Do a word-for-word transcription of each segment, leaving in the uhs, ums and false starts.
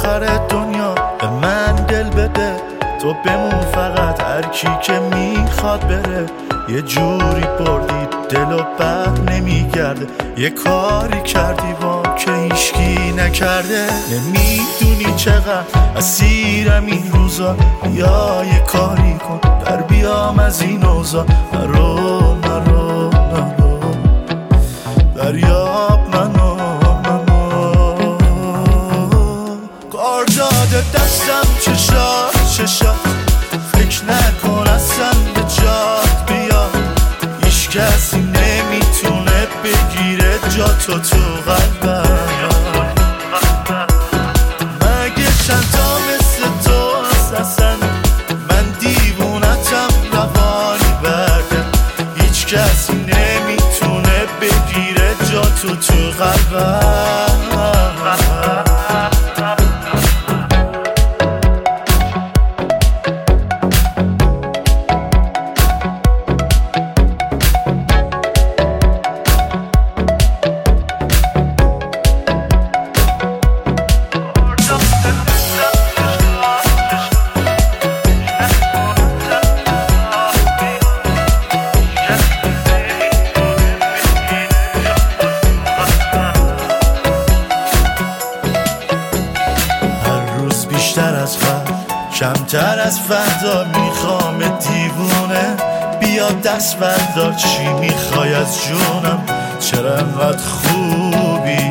آخر دنیا به من دل بده، تو بمون فقط، هر کی که میخواد بره. یه جوری بردی دل و بر نمیگرده، یه کاری کردی با که هیچکی نکرده. نمیدونی چقدر اسیرم این روزا، یا یه کاری کن در بیام از این اوضاع. نرو نرو نرو دریاب منو منو، کار داده دستم چشات چشات، فکر نکن اصلا به جات بیاد. هیچ کسی نمیتونه بگیره جاتو تو قلبم. مگه چند تا مثل تو هست اصلا، من دیوونتم روانی برده. هیچ کسی نمیتونه بگیره جاتو تو قلبم. بیشتر از فرد کمتر از فردا میخوام دیوونه، بیا دست بردار چی میخوای از جونم، چرا انقدر خوبی.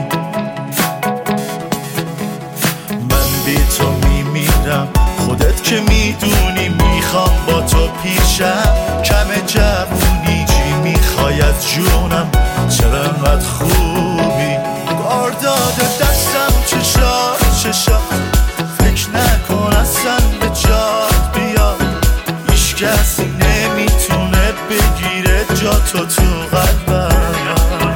من بی تو میمیرم، خودت که میدونی میخوام با تو پیشم. کم جوونی چی میخوای از جونم، چرا انقدر خوبی. کار داده دستم چشات چشات، فکر نکن اصلا به جات بیاد. هیچ کسی نمیتونه بگیره جاتو تو قلبم.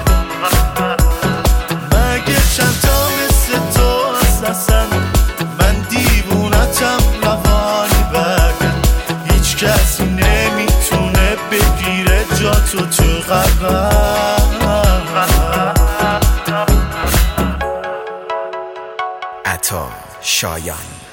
مگه چند تا مثل تو هست اصلا، من دیوونتم روانی برگم. هیچ کسی نمیتونه بگیره جاتو تو قلبم. عطا شایان.